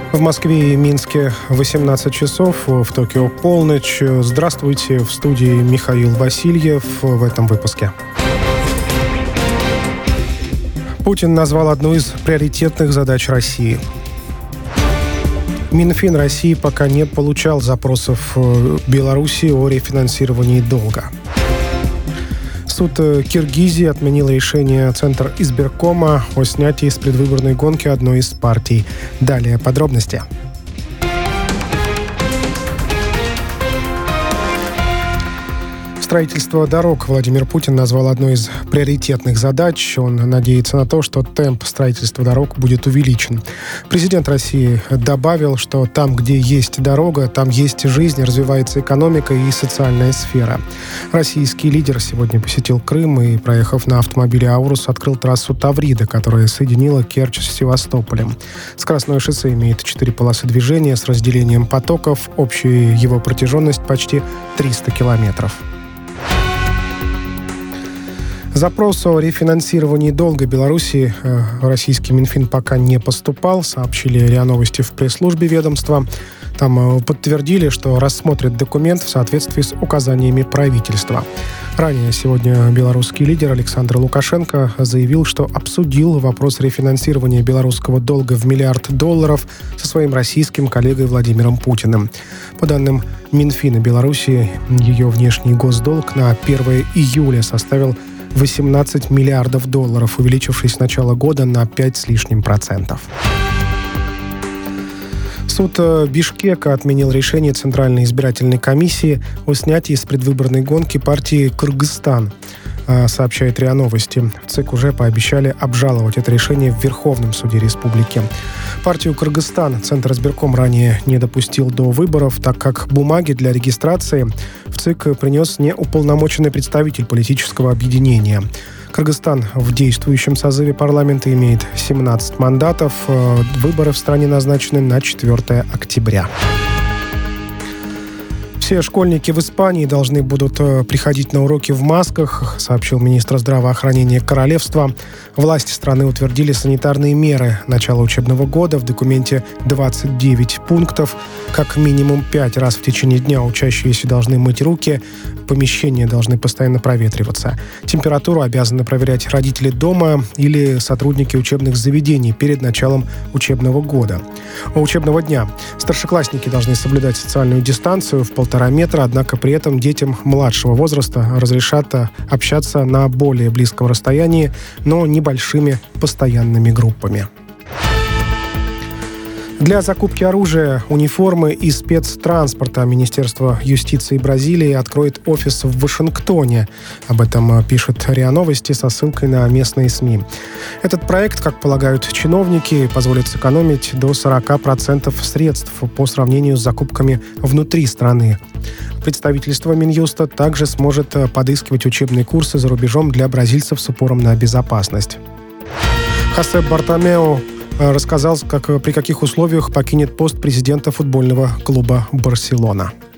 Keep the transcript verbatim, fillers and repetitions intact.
В Москве и Минске восемнадцать часов, в Токио полночь. Здравствуйте, в студии Михаил Васильев в этом выпуске. Путин назвал одну из приоритетных задач России. Минфин России пока не получал запросов Беларуси о рефинансировании долга. Суд Киргизии отменил решение Центра избиркома о снятии с предвыборной гонки одной из партий. Далее подробности. Строительство дорог Владимир Путин назвал одной из приоритетных задач. Он надеется на то, что темп строительства дорог будет увеличен. Президент России добавил, что там, где есть дорога, там есть жизнь, развивается экономика и социальная сфера. Российский лидер сегодня посетил Крым и, проехав на автомобиле «Аурус», открыл трассу Таврида, которая соединила Керчь с Севастополем. Скоростное шоссе имеет четыре полосы движения с разделением потоков. Общая его протяженность почти триста километров. Запрос о рефинансировании долга Беларуси э, российский Минфин пока не поступал, сообщили РИА Новости в пресс-службе ведомства. Там э, подтвердили, что рассмотрят документ в соответствии с указаниями правительства. Ранее сегодня белорусский лидер Александр Лукашенко заявил, что обсудил вопрос рефинансирования белорусского долга в миллиард долларов со своим российским коллегой Владимиром Путиным. По данным Минфина Беларуси, ее внешний госдолг на первое июля составил восемнадцать миллиардов долларов, увеличившись с начала года на пять с лишним процентов. Суд Бишкека отменил решение Центральной избирательной комиссии о снятии с предвыборной гонки партии «Кыргызстан», сообщает РИА Новости. ЦИК уже пообещали обжаловать это решение в Верховном суде республики. Партию «Кыргызстан» Центр избирком ранее не допустил до выборов, так как бумаги для регистрации в ЦИК принес неуполномоченный представитель политического объединения. Кыргызстан в действующем созыве парламента имеет семнадцать мандатов. Выборы в стране назначены на четвёртое октября. Все школьники в Испании должны будут приходить на уроки в масках, сообщил министр здравоохранения королевства. Власти страны утвердили санитарные меры начала учебного года. В документе двадцать девять пунктов. Как минимум пять раз в течение дня учащиеся должны мыть руки. Помещения должны постоянно проветриваться. Температуру обязаны проверять родители дома или сотрудники учебных заведений перед началом учебного года. Учебного дня. Старшеклассники должны соблюдать социальную дистанцию в полтора метра, однако при этом детям младшего возраста разрешат общаться на более близком расстоянии, но небольшими постоянными группами. Для закупки оружия, униформы и спецтранспорта Министерство юстиции Бразилии откроет офис в Вашингтоне. Об этом пишет РИА Новости со ссылкой на местные СМИ. Этот проект, как полагают чиновники, позволит сэкономить до сорок процентов средств по сравнению с закупками внутри страны. Представительство Минюста также сможет подыскивать учебные курсы за рубежом для бразильцев с упором на безопасность. Хосе Бартомеу рассказал, как, при каких условиях покинет пост президента футбольного клуба «Барселона».